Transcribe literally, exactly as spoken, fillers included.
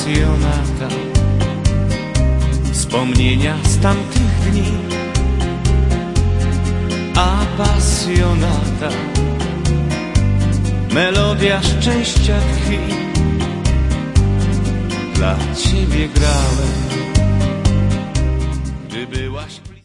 pasjonata, wspomnienia z tamtych dni. Apasjonata, melodia szczęścia tkwi. Dla ciebie grałem, gdy byłaś